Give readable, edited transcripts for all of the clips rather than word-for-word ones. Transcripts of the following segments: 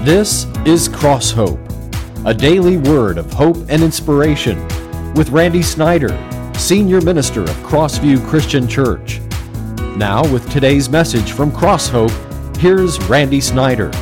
This is Cross Hope, a daily word of hope and inspiration with Randy Snyder, Senior Minister of Crossview Christian Church. Now with today's message from Cross Hope, here's Randy Snyder.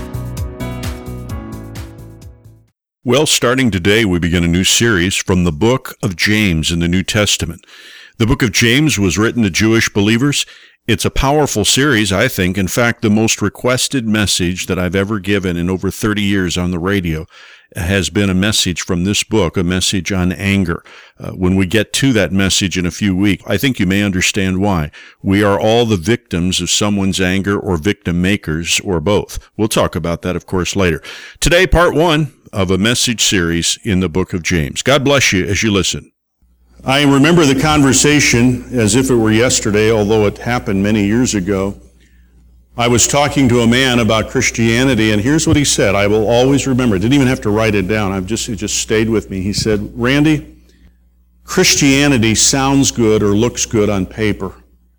Well, starting today, we begin a new series from the book of James in the New Testament. The book of James was written to Jewish believers. It's a powerful series, I think. In fact, the most requested message that I've ever given in over 30 years on the radio has been a message from this book, a message on anger. When we get to that message in a few weeks, I think you may understand why. We are all the victims of someone's anger, or victim makers, or both. We'll talk about that, of course, later. Today, part one of a message series in the book of James. God bless you as you listen. I remember the conversation as if it were yesterday, although it happened many years ago. I was talking to a man about Christianity, and here's what he said. I will always remember. I didn't even have to write it down. It just stayed with me. He said, "Randy, Christianity sounds good or looks good on paper.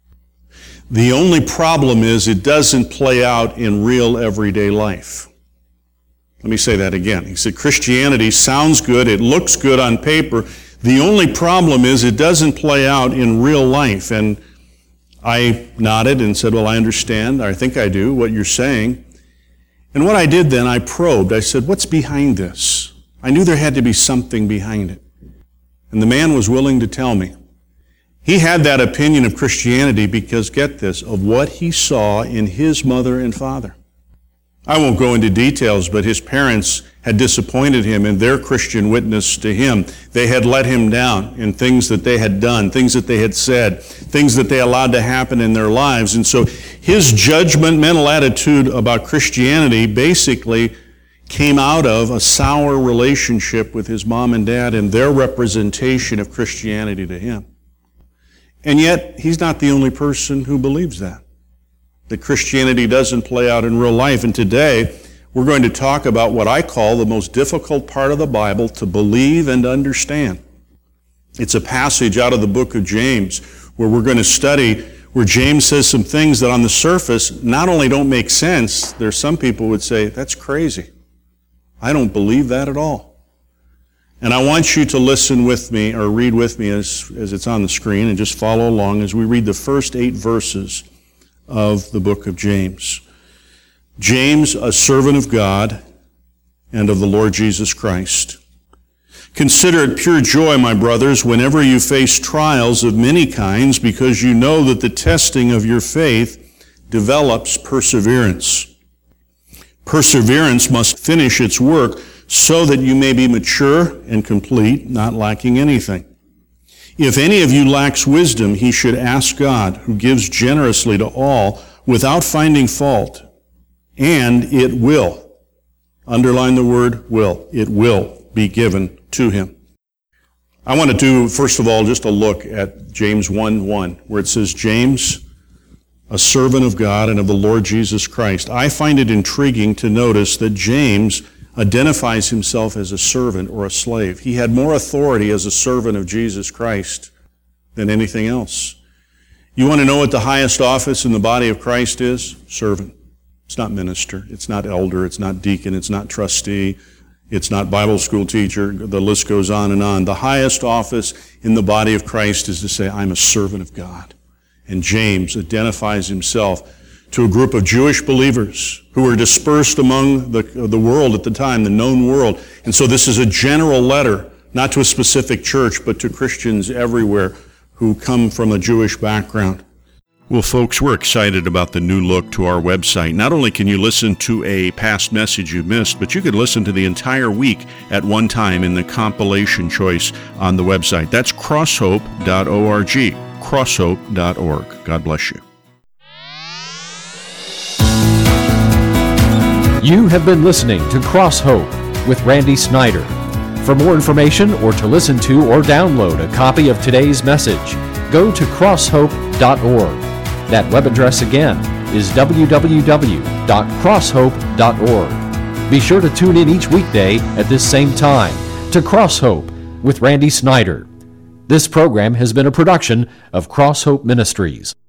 The only problem is it doesn't play out in real everyday life." Let me say that again. He said, Christianity sounds good, it looks good on paper. The only problem is it doesn't play out in real life. And I nodded and said, well, I understand. I think I do what you're saying. And what I did then, I probed. I said, what's behind this? I knew there had to be something behind it. And the man was willing to tell me. He had that opinion of Christianity because, get this, of what he saw in his mother and father. I won't go into details, but his parents had disappointed him in their Christian witness to him. They had let him down in things that they had done, things that they had said, things that they allowed to happen in their lives. And so his judgmental attitude about Christianity basically came out of a sour relationship with his mom and dad and their representation of Christianity to him. And yet, he's not the only person who believes that Christianity doesn't play out in real life. And today, we're going to talk about what I call the most difficult part of the Bible to believe and understand. It's a passage out of the book of James where we're going to study where James says some things that on the surface not only don't make sense, there's some people would say, that's crazy. I don't believe that at all. And I want you to listen with me or read with me as it's on the screen and just follow along as we read the first 8 verses of the book of James. James, a servant of God and of the Lord Jesus Christ. Consider it pure joy, my brothers, whenever you face trials of many kinds, because you know that the testing of your faith develops perseverance. Perseverance must finish its work so that you may be mature and complete, not lacking anything. If any of you lacks wisdom, he should ask God, who gives generously to all without finding fault, and it will, underline the word will, it will be given to him. I want to do, first of all, just a look at James 1:1, where it says, James, a servant of God and of the Lord Jesus Christ. I find it intriguing to notice that James identifies himself as a servant or a slave. He had more authority as a servant of Jesus Christ than anything else. You want to know what the highest office in the body of Christ is? Servant. It's not minister. It's not elder. It's not deacon. It's not trustee. It's not Bible school teacher. The list goes on and on. The highest office in the body of Christ is to say, I'm a servant of God. And James identifies himself to a group of Jewish believers who were dispersed among the world at the time, the known world. And so this is a general letter, not to a specific church, but to Christians everywhere who come from a Jewish background. Well, folks, we're excited about the new look to our website. Not only can you listen to a past message you missed, but you can listen to the entire week at one time in the compilation choice on the website. That's crosshope.org, crosshope.org. God bless you. You have been listening to Cross Hope with Randy Snyder. For more information or to listen to or download a copy of today's message, go to crosshope.org. That web address again is www.crosshope.org. Be sure to tune in each weekday at this same time to Cross Hope with Randy Snyder. This program has been a production of Cross Hope Ministries.